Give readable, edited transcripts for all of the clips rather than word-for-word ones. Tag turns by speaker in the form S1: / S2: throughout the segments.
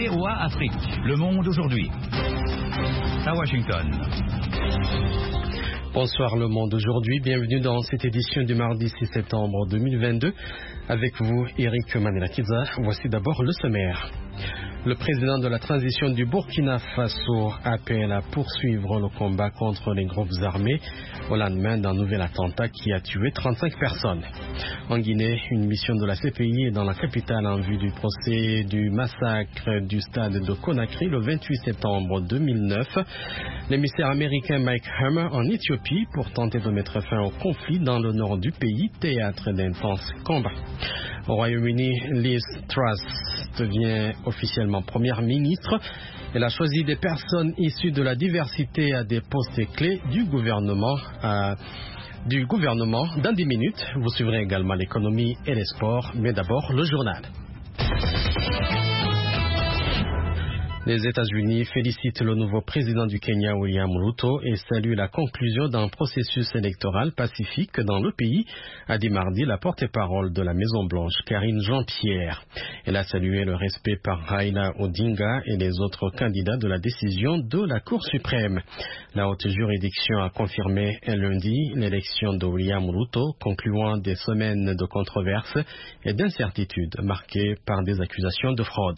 S1: VOA Afrique, Le Monde aujourd'hui. À Washington.
S2: Bonsoir Le Monde aujourd'hui, bienvenue dans cette édition du mardi 6 septembre 2022. Avec vous, Eric Manelakiza. Voici d'abord le sommaire. Le président de la transition du Burkina Faso appelle à poursuivre le combat contre les groupes armés au lendemain d'un nouvel attentat qui a tué 35 personnes. En Guinée, une mission de la CPI est dans la capitale en vue du procès du massacre du stade de Conakry le 28 septembre 2009. L'émissaire américain Mike Hammer en Éthiopie pour tenter de mettre fin au conflit dans le nord du pays, théâtre d'intenses combats. Au Royaume-Uni, Liz Truss devient officiellement première ministre. Elle a choisi des personnes issues de la diversité à des postes clés du gouvernement. Dans 10 minutes, vous suivrez également l'économie et les sports, mais d'abord le journal. Les États-Unis félicitent le nouveau président du Kenya, William Ruto, et saluent la conclusion d'un processus électoral pacifique dans le pays, a dit mardi la porte-parole de la Maison-Blanche, Karine Jean-Pierre. Elle a salué le respect par Raila Odinga et les autres candidats de la décision de la Cour suprême. La haute juridiction a confirmé lundi l'élection de William Ruto, concluant des semaines de controverses et d'incertitudes marquées par des accusations de fraude.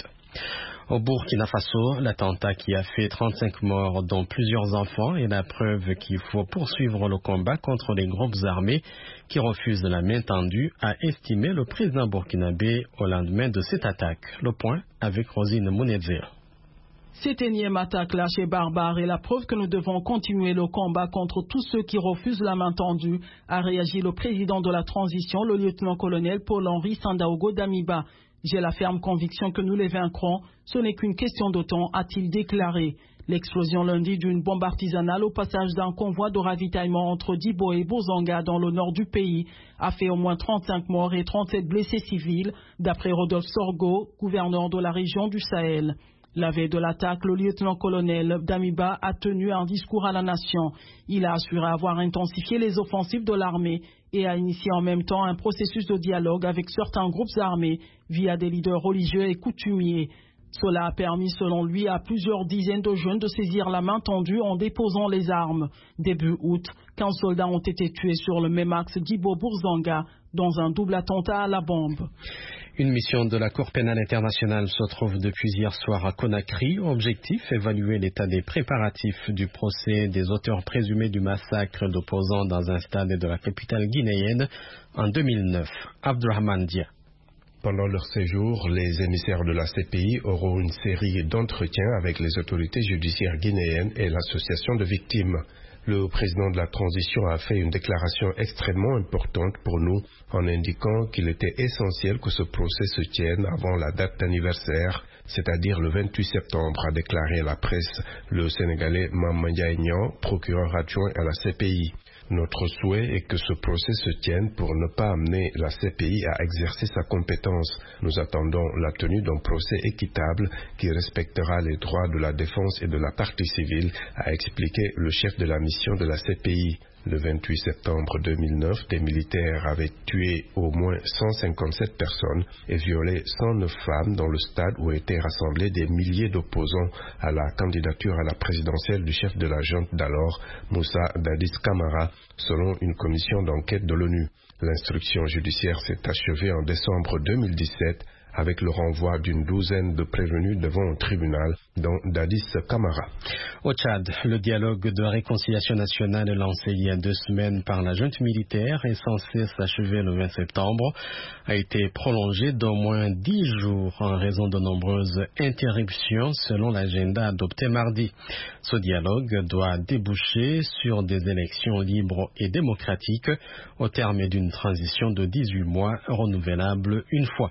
S2: Au Burkina Faso, l'attentat qui a fait 35 morts, dont plusieurs enfants, est la preuve qu'il faut poursuivre le combat contre les groupes armés qui refusent la main tendue, a estimé le président burkinabé au lendemain de cette attaque. Le point avec Rosine Mounedze.
S3: Cette énième attaque lâche et barbare est la preuve que nous devons continuer le combat contre tous ceux qui refusent la main tendue, a réagi le président de la transition, le lieutenant-colonel Paul-Henri Sandaogo Damiba. J'ai la ferme conviction que nous les vaincrons, ce n'est qu'une question de temps, a-t-il déclaré. L'explosion lundi d'une bombe artisanale au passage d'un convoi de ravitaillement entre Dibo et Bozanga dans le nord du pays a fait au moins 35 morts et 37 blessés civils, d'après Rodolphe Sorgo, gouverneur de la région du Sahel. La veille de l'attaque, le lieutenant-colonel Damiba a tenu un discours à la nation. Il a assuré avoir intensifié les offensives de l'armée et a initié en même temps un processus de dialogue avec certains groupes armés via des leaders religieux et coutumiers. Cela a permis, selon lui, à plusieurs dizaines de jeunes de saisir la main tendue en déposant les armes. Début août, 15 soldats ont été tués sur le même axe d'Ibo-Bourzanga dans un double attentat à la bombe.
S2: Une mission de la Cour pénale internationale se trouve depuis hier soir à Conakry. Objectif, évaluer l'état des préparatifs du procès des auteurs présumés du massacre d'opposants dans un stade de la capitale guinéenne en 2009. Abdurrahman Dia.
S4: Pendant leur séjour, les émissaires de la CPI auront une série d'entretiens avec les autorités judiciaires guinéennes et l'association de victimes. Le président de la transition a fait une déclaration extrêmement importante pour nous en indiquant qu'il était essentiel que ce procès se tienne avant la date d'anniversaire, c'est-à-dire le 28 septembre, a déclaré à la presse le Sénégalais Mamanya Aignan, procureur adjoint à la CPI. Notre souhait est que ce procès se tienne pour ne pas amener la CPI à exercer sa compétence. Nous attendons la tenue d'un procès équitable qui respectera les droits de la défense et de la partie civile, a expliqué le chef de la mission de la CPI. Le 28 septembre 2009, des militaires avaient tué au moins 157 personnes et violé 109 femmes dans le stade où étaient rassemblés des milliers d'opposants à la candidature à la présidentielle du chef de la junte d'alors, Moussa Dadis Camara, selon une commission d'enquête de l'ONU. L'instruction judiciaire s'est achevée en décembre 2017 avec le renvoi d'une douzaine de prévenus devant un tribunal, dont Dadis Camara.
S2: Au Tchad, le dialogue de réconciliation nationale lancé il y a 2 semaines par la junte militaire et censé s'achever le 20 septembre a été prolongé d'au moins 10 jours en raison de nombreuses interruptions selon l'agenda adopté mardi. Ce dialogue doit déboucher sur des élections libres et démocratiques au terme d'une transition de 18 mois renouvelable une fois.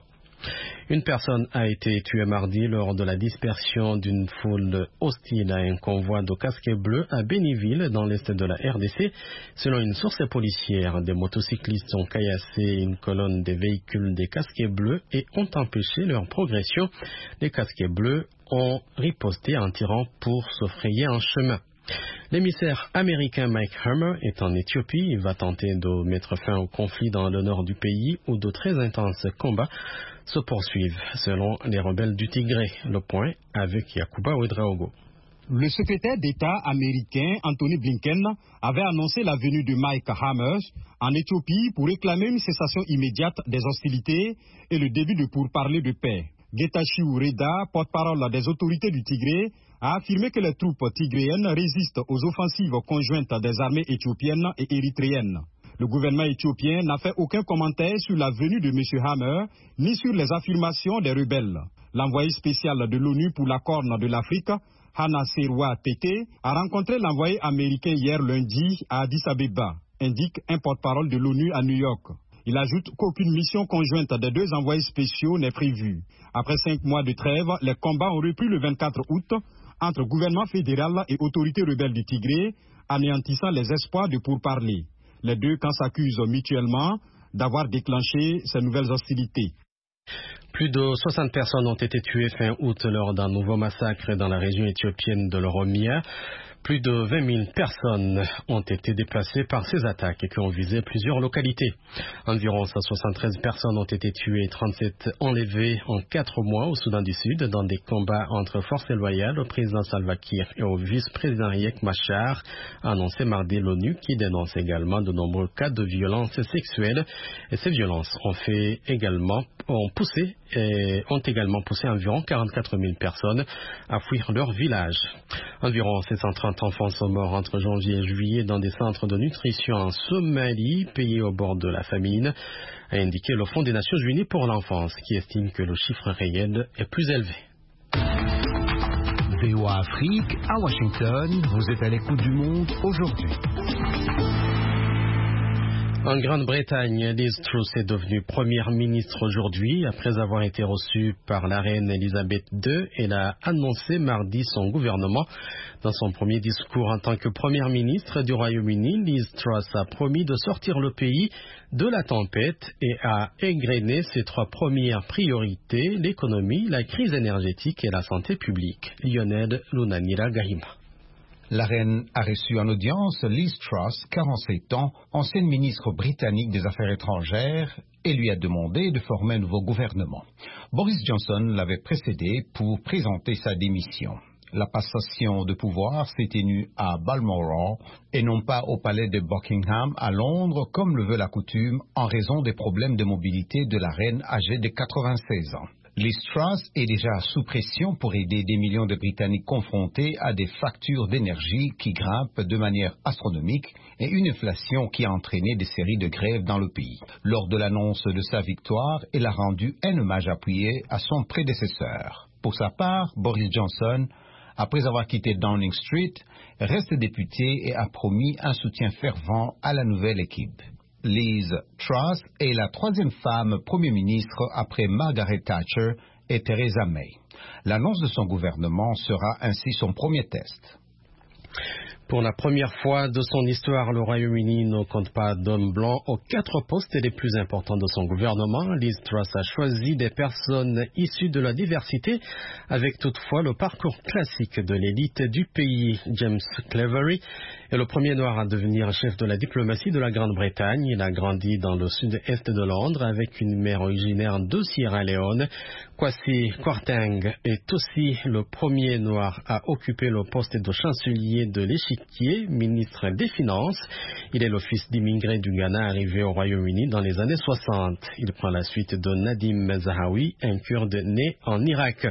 S2: Une personne a été tuée mardi lors de la dispersion d'une foule hostile à un convoi de casquets bleus à Béniville, dans l'est de la RDC. Selon une source policière, des motocyclistes ont caillassé une colonne des véhicules des casquets bleus et ont empêché leur progression. Les casquets bleus ont riposté en tirant pour se frayer un chemin. L'émissaire américain Mike Hammer est en Éthiopie. Il va tenter de mettre fin au conflit dans le nord du pays où de très intenses combats se poursuivent, selon les rebelles du Tigré. Le point avec Yakuba Ouedraogo.
S5: Le secrétaire d'État américain Anthony Blinken avait annoncé la venue de Mike Hammer en Éthiopie pour réclamer une cessation immédiate des hostilités et le début de pourparlers de paix. Getachew Reda, porte-parole des autorités du Tigré, a affirmé que les troupes tigréennes résistent aux offensives conjointes des armées éthiopiennes et érythréennes. Le gouvernement éthiopien n'a fait aucun commentaire sur la venue de M. Hammer, ni sur les affirmations des rebelles. L'envoyé spécial de l'ONU pour la Corne de l'Afrique, Hana Serwa Tete, a rencontré l'envoyé américain hier lundi à Addis Abeba, indique un porte-parole de l'ONU à New York. Il ajoute qu'aucune mission conjointe des deux envoyés spéciaux n'est prévue. Après 5 mois de trêve, les combats ont repris le 24 août entre gouvernement fédéral et autorités rebelles du Tigré, anéantissant les espoirs de pourparlers. Les deux camps s'accusent mutuellement d'avoir déclenché ces nouvelles hostilités.
S2: Plus de 60 personnes ont été tuées fin août lors d'un nouveau massacre dans la région éthiopienne de l'Oromia. Plus de 20 000 personnes ont été déplacées par ces attaques qui ont visé plusieurs localités. Environ 173 personnes ont été tuées et 37 enlevées en 4 mois au Soudan du Sud dans des combats entre forces loyales au président Salva Kiir et au vice-président Riek Machar, a annoncé mardi l'ONU, qui dénonce également de nombreux cas de violences sexuelles. Et ces violences ont également poussé environ 44 000 personnes à fuir leur village. Environ 730 enfants sont morts entre janvier et juillet dans des centres de nutrition en Somalie, pays au bord de la famine, a indiqué le Fonds des Nations Unies pour l'enfance, qui estime que le chiffre réel est plus élevé.
S6: VOA Afrique, à Washington, vous êtes à l'écoute du monde aujourd'hui.
S2: En Grande-Bretagne, Liz Truss est devenue première ministre aujourd'hui. Après avoir été reçue par la reine Elisabeth II, elle a annoncé mardi son gouvernement. Dans son premier discours en tant que première ministre du Royaume-Uni, Liz Truss a promis de sortir le pays de la tempête et a égrené ses 3 premières priorités, l'économie, la crise énergétique et la santé publique. Lionel Lunanira Gahima.
S6: La reine a reçu en audience Liz Truss, 47 ans, ancienne ministre britannique des Affaires étrangères, et lui a demandé de former un nouveau gouvernement. Boris Johnson l'avait précédé pour présenter sa démission. La passation de pouvoir s'est tenue à Balmoral et non pas au palais de Buckingham à Londres, comme le veut la coutume, en raison des problèmes de mobilité de la reine âgée de 96 ans. Liz Truss est déjà sous pression pour aider des millions de Britanniques confrontés à des factures d'énergie qui grimpent de manière astronomique et une inflation qui a entraîné des séries de grèves dans le pays. Lors de l'annonce de sa victoire, elle a rendu un hommage appuyé à son prédécesseur. Pour sa part, Boris Johnson, après avoir quitté Downing Street, reste député et a promis un soutien fervent à la nouvelle équipe. Liz Truss est la 3e femme Premier ministre après Margaret Thatcher et Theresa May. L'annonce de son gouvernement sera ainsi son premier test.
S2: Pour la première fois de son histoire, le Royaume-Uni ne compte pas d'hommes blancs aux 4 postes les plus importants de son gouvernement. Liz Truss a choisi des personnes issues de la diversité, avec toutefois le parcours classique de l'élite du pays. James Cleverly est le premier noir à devenir chef de la diplomatie de la Grande-Bretagne. Il a grandi dans le sud-est de Londres avec une mère originaire de Sierra Leone. Kwasi Kwarteng est aussi le premier noir à occuper le poste de chancelier de l'Échiquier, ministre des Finances. Il est le fils d'immigrés du Ghana arrivé au Royaume-Uni dans les années 60. Il prend la suite de Nadim Zahawi, un Kurde né en Irak.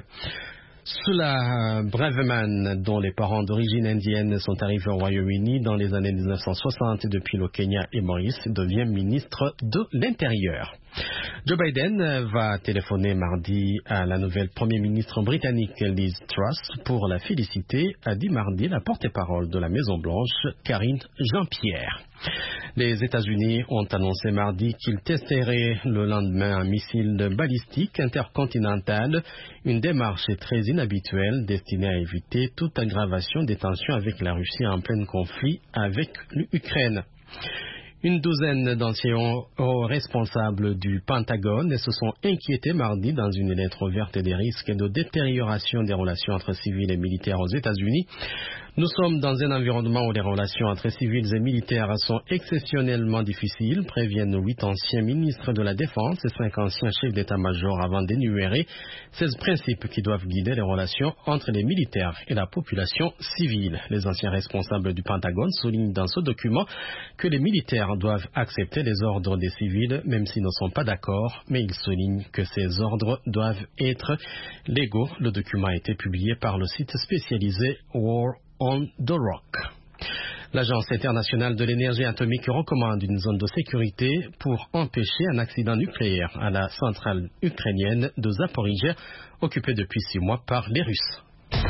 S2: Sula Braverman, dont les parents d'origine indienne sont arrivés au Royaume-Uni dans les années 1960 depuis le Kenya et Maurice, devient ministre de l'Intérieur. Joe Biden va téléphoner mardi à la nouvelle Premier ministre britannique Liz Truss pour la féliciter, a dit mardi la porte-parole de la Maison-Blanche, Karine Jean-Pierre. Les États-Unis ont annoncé mardi qu'ils testeraient le lendemain un missile balistique intercontinental, une démarche très inhabituelle destinée à éviter toute aggravation des tensions avec la Russie en plein conflit avec l'Ukraine. Une douzaine d'anciens hauts responsables du Pentagone se sont inquiétés mardi dans une lettre ouverte des risques de détérioration des relations entre civils et militaires aux États-Unis. Nous sommes dans un environnement où les relations entre civils et militaires sont exceptionnellement difficiles, préviennent 8 anciens ministres de la Défense et 5 anciens chefs d'état-major avant d'énumérer 16 principes qui doivent guider les relations entre les militaires et la population civile. Les anciens responsables du Pentagone soulignent dans ce document que les militaires doivent accepter les ordres des civils même s'ils ne sont pas d'accord, mais ils soulignent que ces ordres doivent être légaux. Le document a été publié par le site spécialisé War on the Rock. L'Agence internationale de l'énergie atomique recommande une zone de sécurité pour empêcher un accident nucléaire à la centrale ukrainienne de Zaporijia, occupée depuis 6 mois par les Russes.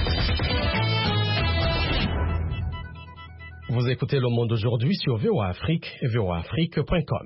S2: Vous écoutez Le Monde aujourd'hui sur VOA Afrique et voaafrique.com.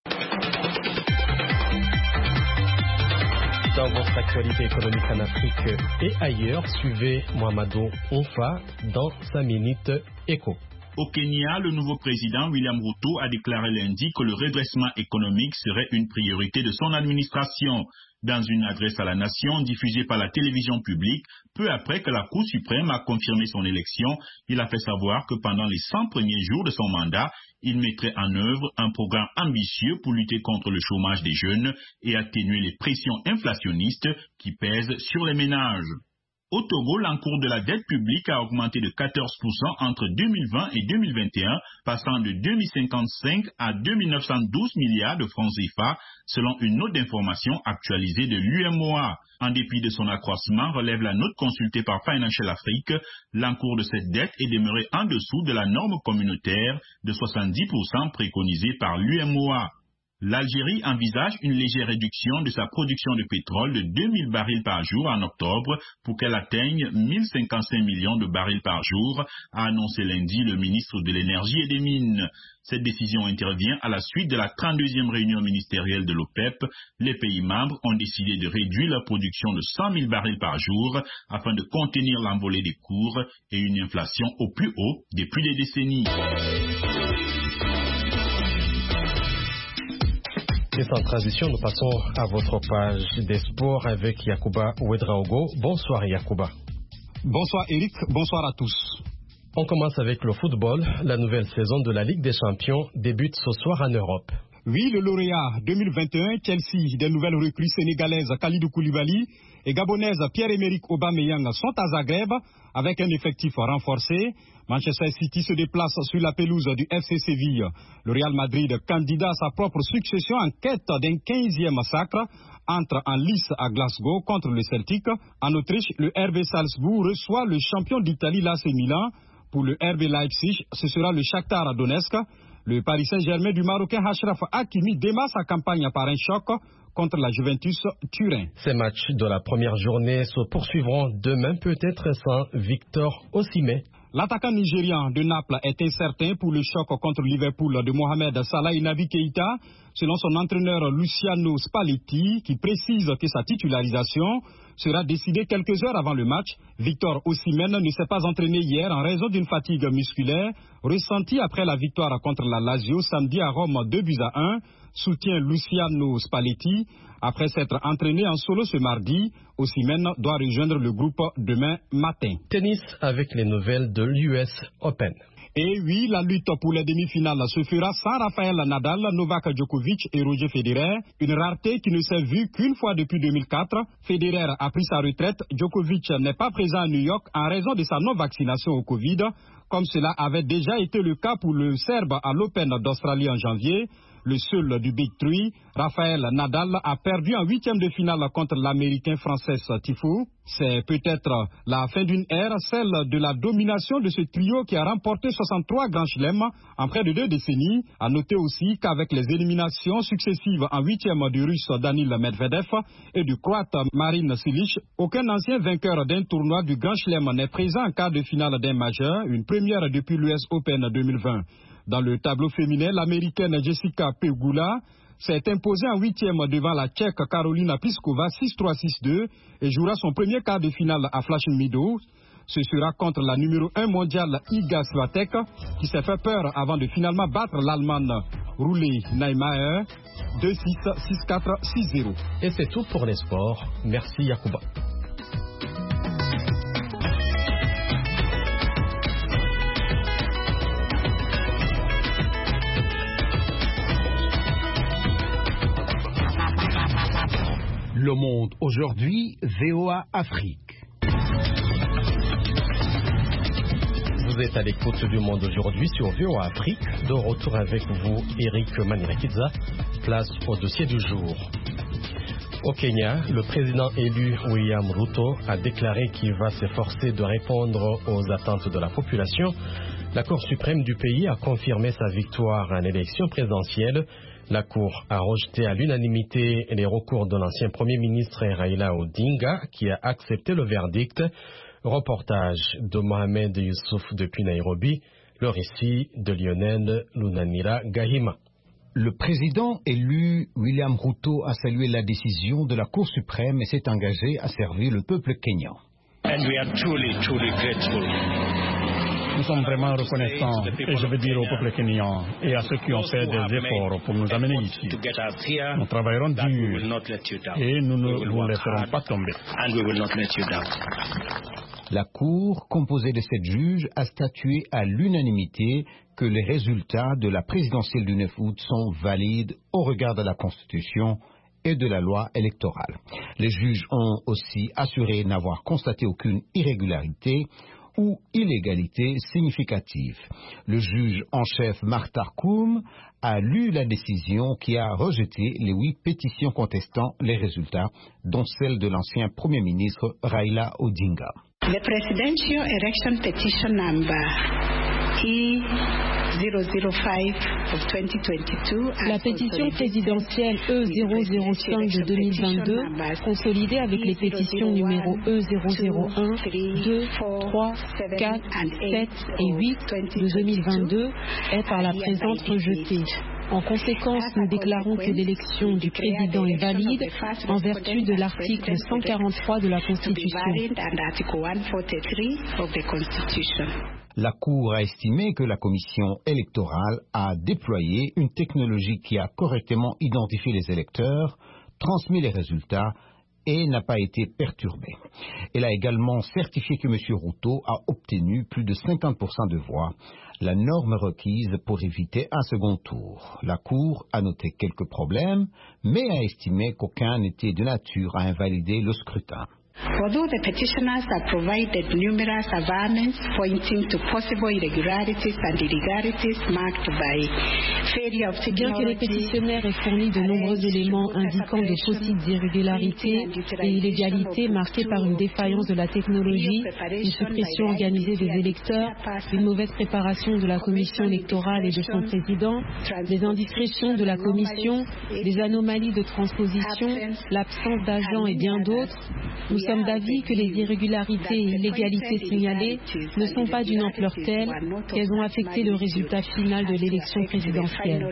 S2: Dans votre actualité économique en Afrique et ailleurs, suivez Mohamedou Onfa dans 5 minutes éco.
S7: Au Kenya, le nouveau président William Ruto a déclaré lundi que le redressement économique serait une priorité de son administration. Dans une adresse à la nation diffusée par la télévision publique, peu après que la Cour suprême a confirmé son élection, il a fait savoir que pendant les 100 premiers jours de son mandat, il mettrait en œuvre un programme ambitieux pour lutter contre le chômage des jeunes et atténuer les pressions inflationnistes qui pèsent sur les ménages. Au Togo, l'encours de la dette publique a augmenté de 14% entre 2020 et 2021, passant de 2055 à 2912 milliards de francs CFA, selon une note d'information actualisée de l'UMOA. En dépit de son accroissement, relève la note consultée par Financial Afrique, l'encours de cette dette est demeuré en dessous de la norme communautaire de 70% préconisée par l'UMOA. L'Algérie envisage une légère réduction de sa production de pétrole de 2000 barils par jour en octobre pour qu'elle atteigne 1055 millions de barils par jour, a annoncé lundi le ministre de l'Énergie et des Mines. Cette décision intervient à la suite de la 32e réunion ministérielle de l'OPEP. Les pays membres ont décidé de réduire leur production de 100 000 barils par jour afin de contenir l'envolée des cours et une inflation au plus haut depuis des décennies.
S2: Et sans transition, nous passons à votre page des sports avec Yacouba Ouedraogo. Bonsoir Yacouba.
S5: Bonsoir Eric, bonsoir à tous.
S2: On commence avec le football. La nouvelle saison de la Ligue des Champions débute ce soir en Europe.
S5: Oui, le lauréat 2021, Chelsea, des nouvelles recrues sénégalaises Kalidou Koulibaly et gabonaises Pierre-Emerick Aubameyang sont à Zagreb avec un effectif renforcé. Manchester City se déplace sur la pelouse du FC Séville. Le Real Madrid, candidat à sa propre succession en quête d'un 15e sacre, entre en lice à Glasgow contre le Celtic. En Autriche, le RB Salzbourg reçoit le champion d'Italie l'AC Milan. Pour le RB Leipzig, ce sera le Shakhtar Donetsk. Le Paris Saint-Germain du Marocain Achraf Hakimi démarre sa campagne par un choc contre la Juventus Turin.
S2: Ces matchs de la première journée se poursuivront demain, peut-être sans Victor Osimhen.
S5: L'attaquant nigérian de Naples est incertain pour le choc contre Liverpool de Mohamed Salah et Naby Keïta, selon son entraîneur Luciano Spalletti, qui précise que sa titularisation sera décidée quelques heures avant le match. Victor Osimhen ne s'est pas entraîné hier en raison d'une fatigue musculaire ressentie après la victoire contre la Lazio samedi à Rome 2-1, soutient Luciano Spalletti. Après s'être entraîné en solo ce mardi, Osimhen doit rejoindre le groupe demain matin.
S2: Tennis avec les nouvelles de l'US Open.
S5: Et oui, la lutte pour les demi-finales se fera sans Rafael Nadal, Novak Djokovic et Roger Federer. Une rareté qui ne s'est vue qu'une fois depuis 2004. Federer a pris sa retraite. Djokovic n'est pas présent à New York en raison de sa non-vaccination au Covid, comme cela avait déjà été le cas pour le Serbe à l'Open d'Australie en janvier. Le seul du Big Three, Rafael Nadal, a perdu en 8e de finale contre l'Américain Frances Tiafoe. C'est peut-être la fin d'une ère, celle de la domination de ce trio qui a remporté 63 grands chelems en près de 2 décennies. À noter aussi qu'avec les éliminations successives en 8e du Russe Danil Medvedev et du Croate Marin Cilic, aucun ancien vainqueur d'un tournoi du grand chelem n'est présent en quart de finale d'un majeur, une première depuis l'US Open 2020. Dans le tableau féminin, l'américaine Jessica Pegula s'est imposée en 8e devant la Tchèque Karolina Pliskova 6-3-6-2 et jouera son premier quart de finale à Flushing Meadows. Ce sera contre la numéro 1 mondiale Iga Swiatek qui s'est fait peur avant de finalement battre l'Allemande Roulé Neimaer 2-6, 6-4, 6-0.
S2: Et c'est tout pour les sports. Merci Yacouba.
S5: Le Monde aujourd'hui, VOA Afrique.
S2: Vous êtes à l'écoute du Monde aujourd'hui sur VOA Afrique. De retour avec vous, Eric Manirakidza. Place au dossier du jour. Au Kenya, le président élu William Ruto a déclaré qu'il va s'efforcer de répondre aux attentes de la population. La Cour suprême du pays a confirmé sa victoire à l'élection présidentielle. La Cour a rejeté à l'unanimité les recours de l'ancien Premier ministre Raila Odinga qui a accepté le verdict. Reportage de Mohamed Youssouf depuis Nairobi, le récit de Lionel Lunanira Gahima.
S6: Le président élu William Ruto a salué la décision de la Cour suprême et s'est engagé à servir le peuple kényan.
S1: And we are truly grateful.
S8: Nous sommes vraiment reconnaissants, et je veux dire au peuple kényan et à ceux qui ont fait des efforts pour nous amener ici. Nous travaillerons dur et nous ne vous laisserons pas tomber.
S6: La Cour, composée de 7 juges, a statué à l'unanimité que les résultats de la présidentielle du 9 août sont valides au regard de la Constitution et de la loi électorale. Les juges ont aussi assuré n'avoir constaté aucune irrégularité ou illégalité significative. Le juge en chef Martha Koome a lu la décision qui a rejeté les 8 pétitions contestant les résultats, dont celle de l'ancien Premier ministre Raila Odinga.
S9: The presidential election petition number E005 of 2022.
S10: La pétition présidentielle E005 de 2022, consolidée avec les pétitions numéro E001, 2, 3, 4, 7 et 8 de 2022, est par la présente rejetée. En conséquence, nous déclarons que l'élection du président est valide en vertu de l'article 143 de la Constitution.
S6: La Cour a estimé que la Commission électorale a déployé une technologie qui a correctement identifié les électeurs, transmis les résultats et n'a pas été perturbée. Elle a également certifié que M. Ruto a obtenu plus de 50% de voix, la norme requise pour éviter un second tour. La Cour a noté quelques problèmes, mais a estimé qu'aucun n'était de nature à invalider le scrutin.
S9: Although the petitioners have provided numerous averments pointing to possible irregularities and illegalities marked by failure of technology.
S10: Bien que les pétitionnaires aient fourni de nombreux éléments indiquant de possibles irrégularités et illégalités marquées par une défaillance de la technologie, une suppression organisée des électeurs, une mauvaise préparation de la commission électorale et de son président, des indiscrétions de la commission, des anomalies de transposition, l'absence d'agents et bien d'autres, nous sommes d'avis que les irrégularités et illégalités signalées ne sont pas d'une ampleur telle qu'elles ont affecté le résultat final de l'élection présidentielle.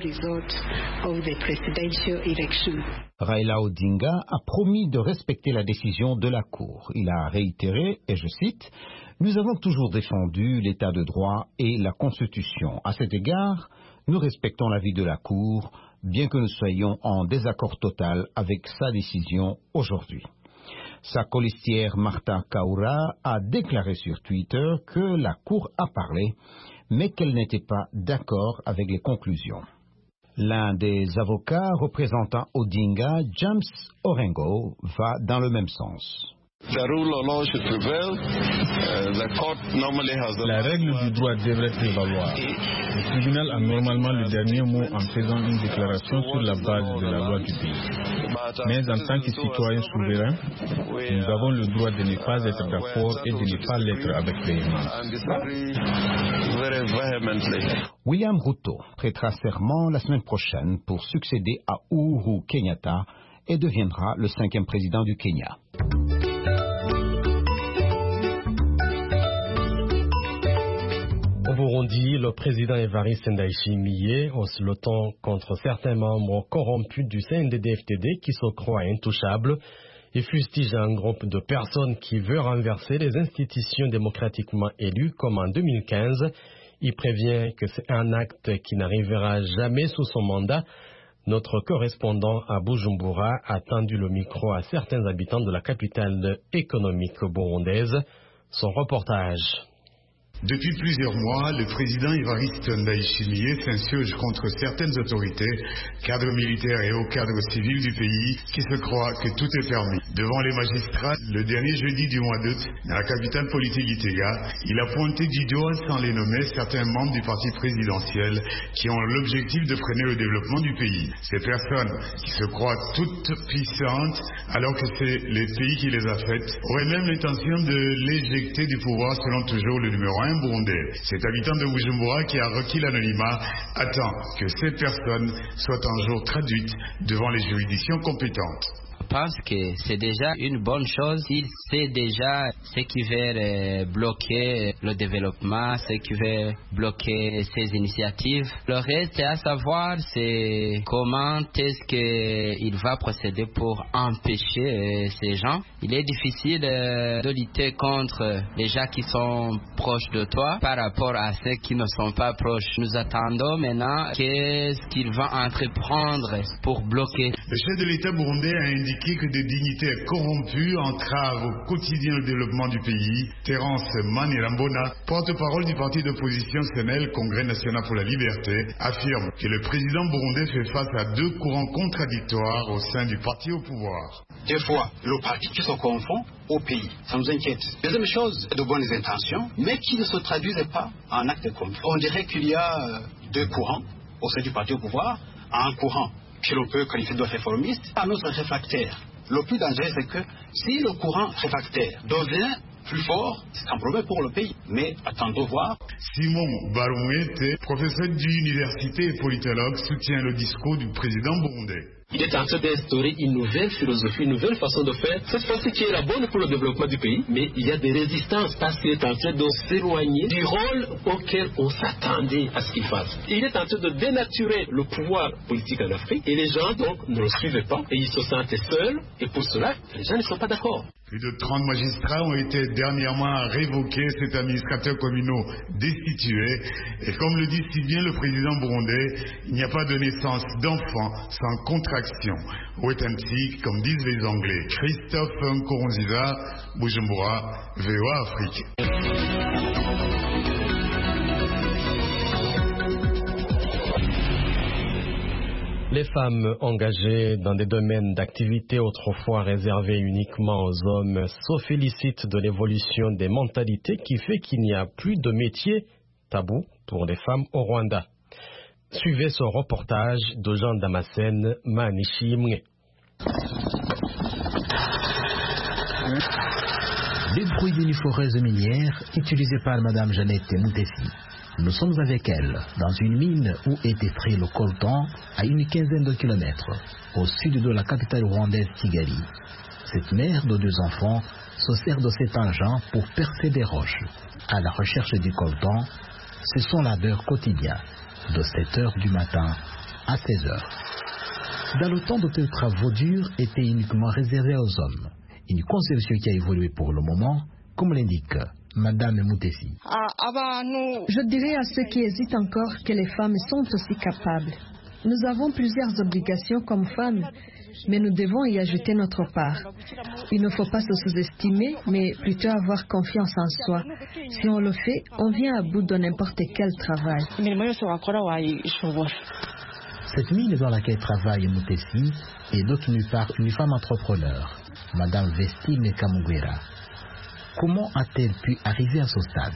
S6: Raila Odinga a promis de respecter la décision de la Cour. Il a réitéré, et je cite, « Nous avons toujours défendu l'état de droit et la Constitution. À cet égard, nous respectons l'avis de la Cour, bien que nous soyons en désaccord total avec sa décision aujourd'hui. » Sa colistière Martha Kaura a déclaré sur Twitter que la Cour a parlé, mais qu'elle n'était pas d'accord avec les conclusions. L'un des avocats représentant Odinga, James Orengo, va dans le même sens.
S11: La règle du droit devrait prévaloir. Le tribunal a normalement le dernier mot en faisant une déclaration sur la base de la loi du pays. Mais en tant que citoyens souverains, nous avons le droit de ne pas être d'accord et de ne pas l'être avec véhémence.
S6: William Ruto prêtera serment la semaine prochaine pour succéder à Uhuru Kenyatta et deviendra le 5e président du Kenya.
S2: Au Burundi, le président Evariste Ndayishimiye hausse le ton contre certains membres corrompus du CNDD-FDD qui se croient intouchables et fustige un groupe de personnes qui veut renverser les institutions démocratiquement élues comme en 2015. Il prévient que c'est un acte qui n'arrivera jamais sous son mandat. Notre correspondant à Bujumbura a tendu le micro à certains habitants de la capitale économique burundaise. Son reportage.
S12: Depuis plusieurs mois, le président Évariste Ndayishimiye s'insurge contre certaines autorités, cadres militaires et hauts cadres civils du pays, qui se croient que tout est permis. Devant les magistrats, le dernier jeudi du mois d'août, dans la capitale politique Gitega, il a pointé du doigt, sans les nommer, certains membres du parti présidentiel qui ont l'objectif de freiner le développement du pays. Ces personnes, qui se croient toutes puissantes, alors que c'est les pays qui les a faites, auraient même l'intention de l'éjecter du pouvoir, selon toujours le numéro 1 burundais. Cet habitant de Bujumbura qui a requis l'anonymat attend que ces personnes soient un jour traduites devant les juridictions compétentes.
S13: Je pense que c'est déjà une bonne chose. Il sait déjà ce qui veut bloquer le développement, ce qui veut bloquer ses initiatives. Le reste à savoir, c'est comment est-ce qu'il va procéder pour empêcher ces gens. Il est difficile de lutter contre les gens qui sont proches de toi par rapport à ceux qui ne sont pas proches. Nous attendons maintenant qu'est-ce qu'il va entreprendre pour bloquer.
S12: Le chef de l'État burundais a indiqué que des dignitaires corrompus entravent au quotidien le développement du pays. Terence Manirambona, porte-parole du parti d'opposition SNL, Congrès national pour la liberté, affirme que le président burundais fait face à deux courants contradictoires au sein du parti au pouvoir.
S14: Des fois, le parti qui se confond au pays, ça nous inquiète. Deuxième chose, de bonnes intentions, mais qui ne se traduisent pas en actes concrets. On dirait qu'il y a deux courants au sein du parti au pouvoir. Un courant que l'on peut qualifier de réformiste, un autre réfractaire. Le plus dangereux, c'est que si le courant réfractaire devient plus fort, c'est un problème pour le pays. Mais attendons voir.
S12: Simon Baroumete, professeur d'université et politologue, soutient le discours du président burundais.
S15: Il est en train d'instaurer une nouvelle philosophie, une nouvelle façon de faire. Cette fois-ci qui est la bonne pour le développement du pays, mais il y a des résistances parce qu'il est en train de s'éloigner du rôle auquel on s'attendait à ce qu'il fasse. Il est en train de dénaturer le pouvoir politique en Afrique et les gens donc ne le suivent pas et ils se sentent seuls et pour cela, les gens ne sont pas d'accord.
S12: Plus de 30 magistrats ont été dernièrement révoqués, cet administrateur communaux destitué. Et comme le dit si bien le président burundais, il n'y a pas de naissance d'enfants sans contraction. Wetanti, comme disent les Anglais. Christophe Nkurunziza, Bujumbura, VOA Afrique.
S2: Les femmes engagées dans des domaines d'activité autrefois réservés uniquement aux hommes se félicitent de l'évolution des mentalités qui fait qu'il n'y a plus de métier tabou pour les femmes au Rwanda. Suivez ce reportage de Jean Damascène Manishimwe.
S16: Les bruits d'une forêt minière utilisée par Madame Jeannette Moutessi. Nous sommes avec elle dans une mine où est extrait le coltan à une quinzaine de kilomètres au sud de la capitale rwandaise Kigali. Cette mère de 2 enfants se sert de cet engin pour percer des roches. À la recherche du coltan, c'est son labeur quotidien de 7 heures du matin à 16 heures. Dans le temps de tels travaux durs était uniquement réservé aux hommes. Une conception qui a évolué pour le moment, comme l'indique Madame Moutessi.
S17: Je dirais à ceux qui hésitent encore que les femmes sont aussi capables. Nous avons plusieurs obligations comme femmes, mais nous devons y ajouter notre part. Il ne faut pas se sous-estimer, mais plutôt avoir confiance en soi. Si on le fait, on vient à bout de n'importe quel travail.
S16: Cette mine dans laquelle travaille Moutessi est détenue par une femme entrepreneur, Madame Vestine Kamugwera. Comment a-t-elle pu arriver à ce stade?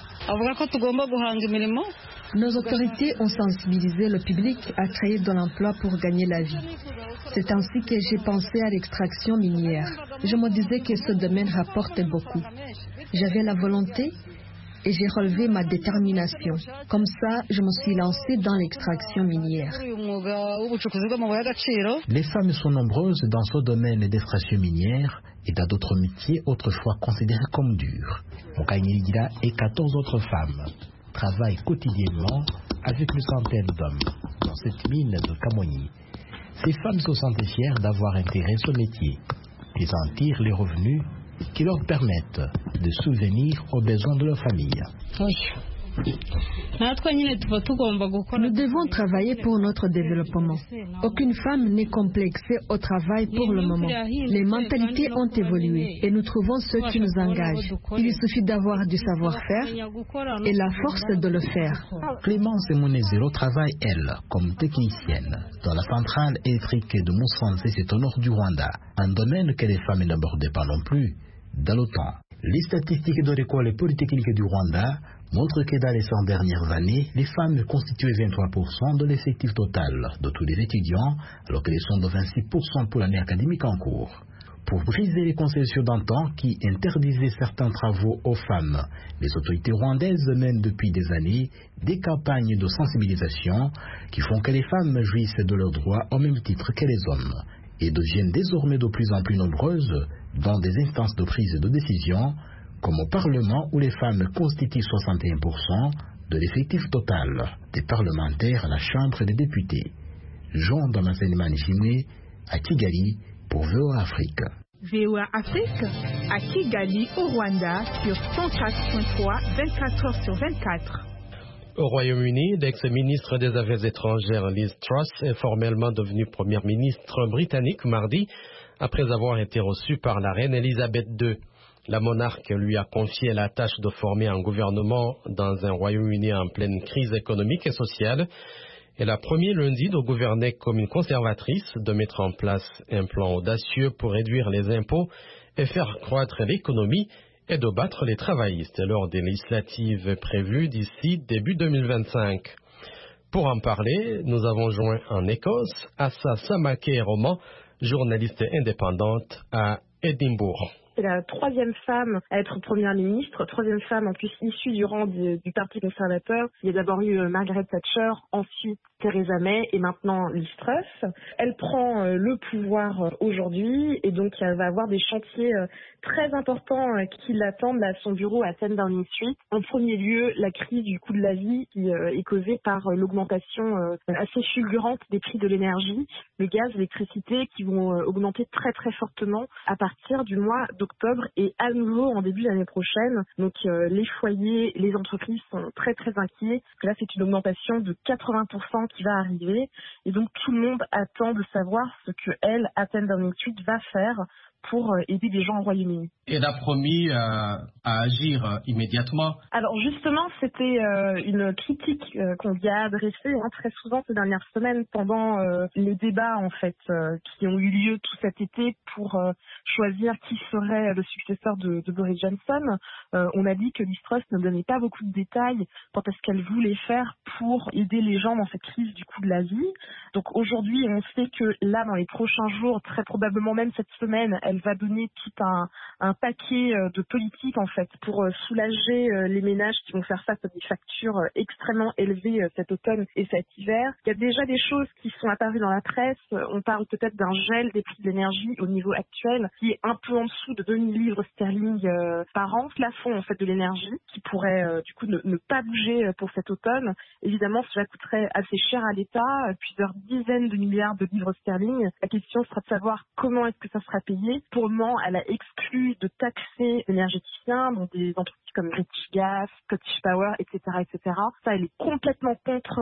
S17: Nos autorités ont sensibilisé le public à créer de l'emploi pour gagner la vie. C'est ainsi que j'ai pensé à l'extraction minière. Je me disais que ce domaine rapporte beaucoup. J'avais la volonté et j'ai relevé ma détermination. Comme ça, je me suis lancée dans l'extraction minière.
S16: Les femmes sont nombreuses dans ce domaine d'extraction minière et dans d'autres métiers autrefois considérés comme durs. Mokanyirigira et 14 autres femmes travaillent quotidiennement avec une centaine d'hommes dans cette mine de Kamoni. Ces femmes se sentent fières d'avoir intégré ce métier. Ils en tirent les revenus qui leur permettent de subvenir aux besoins de leur famille.
S17: Nous devons travailler pour notre développement. Aucune femme n'est complexée au travail pour le moment. Les mentalités ont évolué et nous trouvons ce qui nous engage. Il suffit d'avoir du savoir-faire et la force de le faire.
S16: Clémence Monezero travaille, elle, comme technicienne dans la centrale électrique de Musanze, c'est au nord du Rwanda, un domaine que les femmes n'abordaient pas non plus dans le temps. Les statistiques de l'école polytechnique du Rwanda montrent que dans les 100 dernières années, les femmes constituaient 23% de l'effectif total de tous les étudiants, alors qu'elles sont de 26% pour l'année académique en cours. Pour briser les conceptions d'antan qui interdisaient certains travaux aux femmes, les autorités rwandaises mènent depuis des années des campagnes de sensibilisation qui font que les femmes jouissent de leurs droits au même titre que les hommes et deviennent désormais de plus en plus nombreuses dans des instances de prise de décision, comme au Parlement où les femmes constituent 61% de l'effectif total des parlementaires à la Chambre des députés. Jean Damascene Manishimwe à Kigali pour VOA Afrique.
S18: VOA Afrique à Kigali au Rwanda sur 104.3 24 heures sur 24.
S2: Au Royaume-Uni, l'ex-ministre des Affaires étrangères Liz Truss est formellement devenue première ministre britannique mardi après avoir été reçue par la reine Elisabeth II. La monarque lui a confié la tâche de former un gouvernement dans un Royaume-Uni en pleine crise économique et sociale. Elle a promis lundi de gouverner comme une conservatrice, de mettre en place un plan audacieux pour réduire les impôts et faire croître l'économie et de battre les travaillistes lors des législatives prévues d'ici début 2025. Pour en parler, nous avons joint en Écosse Assa Samake-Roman, journaliste indépendante à Édimbourg.
S19: C'est la troisième femme à être première ministre, troisième femme en plus issue du rang du Parti conservateur. Il y a d'abord eu Margaret Thatcher, ensuite Theresa May et maintenant Liz Truss. Elle prend le pouvoir aujourd'hui et donc elle va avoir des chantiers très importants qui l'attendent à son bureau à 10 Downing Street. En premier lieu, la crise du coût de la vie qui est causée par l'augmentation assez fulgurante des prix de l'énergie, le gaz, l'électricité qui vont augmenter très très fortement à partir du mois d'octobre et à nouveau en début d'année prochaine. Donc les foyers, les entreprises sont très très inquiets. Là, c'est une augmentation de 80% qui va arriver et donc tout le monde attend de savoir ce que elle, à 10 Downing Street, va faire pour aider les gens au Royaume-Uni.
S20: Elle a promis à agir immédiatement.
S19: Alors justement, c'était une critique qu'on lui a adressée très souvent ces dernières semaines pendant les débats en fait qui ont eu lieu tout cet été pour choisir qui serait le successeur de Boris Johnson. On a dit que Liz Truss ne donnait pas beaucoup de détails quant à ce qu'elle voulait faire pour aider les gens dans cette crise du coût de la vie. Donc aujourd'hui, on sait que là, dans les prochains jours, très probablement même cette semaine, elle va donner tout un paquet de politiques en fait pour soulager les ménages qui vont faire face à des factures extrêmement élevées cet automne et cet hiver. Il y a déjà des choses qui sont apparues dans la presse. On parle peut-être d'un gel des prix de l'énergie au niveau actuel qui est un peu en dessous de 2000 livres sterling par an, plafond en fait de l'énergie qui pourrait du coup ne pas bouger pour cet automne. Évidemment, cela coûterait assez cher à l'État, plusieurs dizaines de milliards de livres sterling. La question sera de savoir comment est-ce que ça sera payé. Pour le moment, elle a exclu de taxer les énergéticiens, donc des entreprises comme British Gas, Scottish Power, etc., etc. Ça, elle est complètement contre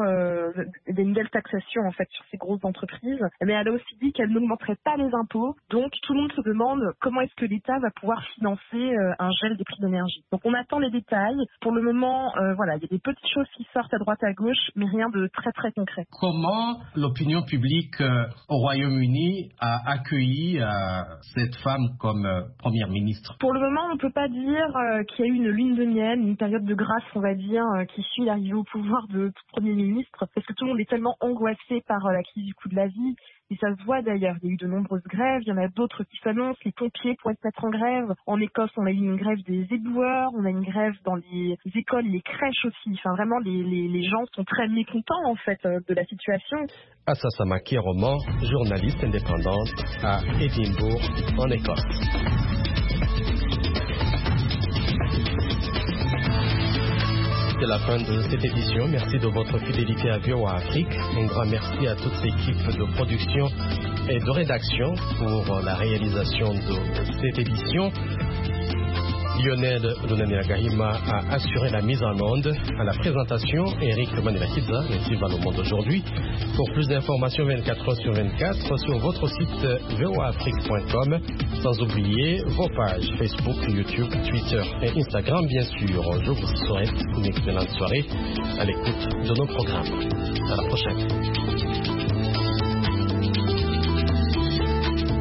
S19: des nouvelles taxations en fait sur ces grosses entreprises. Mais elle a aussi dit qu'elle n'augmenterait pas les impôts. Donc tout le monde se demande comment est-ce que l'État va pouvoir financer un gel des prix de l'énergie. Donc on attend les détails. Pour le moment, voilà, il y a des petites choses qui sortent à droite à gauche, mais rien de très très concret.
S20: Comment l'opinion publique au Royaume-Uni a accueilli cette femme comme première ministre?
S19: Pour le moment, on ne peut pas dire qu'il y a eu une lune de miel, une période de grâce, on va dire, qui suit l'arrivée au pouvoir de tout premier ministre, parce que tout le monde est tellement angoissé par la crise du coût de la vie. Et ça se voit d'ailleurs, il y a eu de nombreuses grèves, il y en a d'autres qui s'annoncent, les pompiers pourraient se mettre en grève. En Écosse, on a eu une grève des éboueurs, on a une grève dans les écoles, les crèches aussi. Enfin vraiment, les gens sont très mécontents en fait de la situation.
S2: Assa Samake-Roman, journaliste indépendante à Édimbourg, en Écosse. C'est la fin de cette édition. Merci de votre fidélité à VOA Afrique. Un grand merci à toute l'équipe de production et de rédaction pour la réalisation de cette édition. Lionel Donaniagahima a assuré la mise en onde. À la présentation, Eric Manilakidza, natif dans le monde aujourd'hui. Pour plus d'informations 24h sur 24 sur votre site voaafrique.com, sans oublier vos pages Facebook, YouTube, Twitter et Instagram, bien sûr. Je vous souhaite une excellente soirée à l'écoute de nos programmes. À la prochaine.